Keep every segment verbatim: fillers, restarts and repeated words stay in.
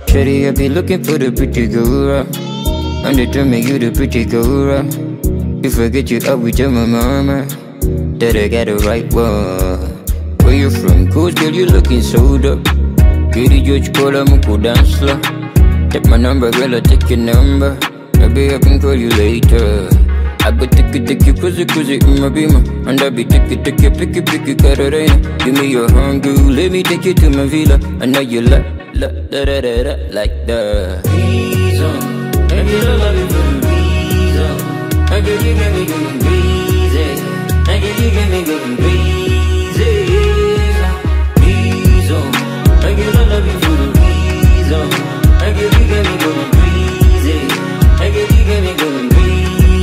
Shawty, I be looking for the pretty girl. And they tell me you the pretty girl. If I get you up, we tell my mama that I got the right one. Where you from? Coast girl, you looking sold up. Get the judge call, I'ma go dance slow. Take my number, girl, I take your number. Maybe I can call you later. I go take it, take it, pussy, pussy in my beamer. And I be take it, take it, pick it, pick it, Carolina. Give me your hand, girl, let me take you to my villa. I know you like, like, da da da da, like that. Reason, I get a love you for the reason. I get you, get me going crazy. I get you, get me going crazy. Reason, I get a love you for the reason. I get you, get me going crazy. I get you, get me going crazy.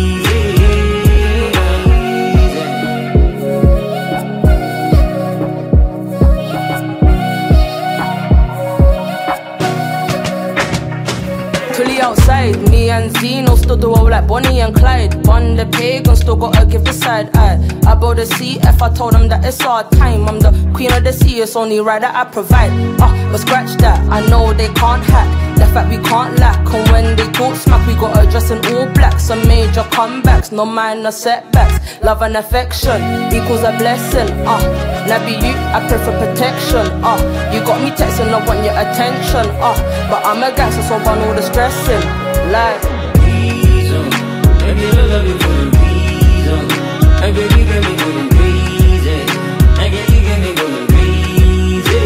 Outside, me and Zeno stood the wall like Bonnie and Clyde. On the pagan, still gotta give the side eye. I bought the C F, I told them that it's our time. I'm the queen of the sea, it's only right that I provide. Ah, uh, but scratch that, I know they can't hack. The fact we can't lack, and when they talk smack, we gotta dress in all black. Some major comebacks, no minor setbacks. Love and affection equals a blessing. Ah, uh, now be you, I pray for protection. Ah, uh, you got me texting, I want your attention. Ah, uh, but I'm a gangster, so I want all the stressing. Like reason, I get a love you for a reason. I get you, get me going crazy. I get you, get me going crazy.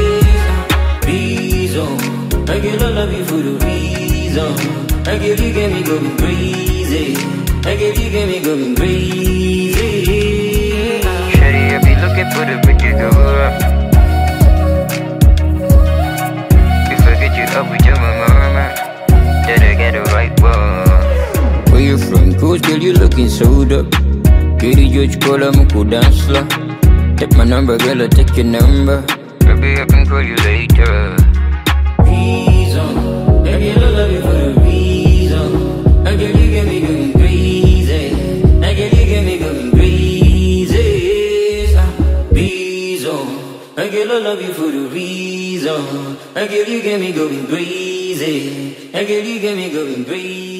Reason, I get a love you for the reason. I get you, get me going crazy. I get you, get me going crazy. Shawty, I be looking for the pretty girl. If I get you up with your mama, that I got the right one. Where you from? Coast girl, you looking sold up. Get the judge call, I'ma go dance slow. Take my number, girl, I take your number. Maybe I can call you later. Reason, I get a love you for the reason. I get you, get me going crazy. I get you, get me going crazy. Reason, I get a love you for the reason. I get you, get me going crazy. I get you, get me going crazy.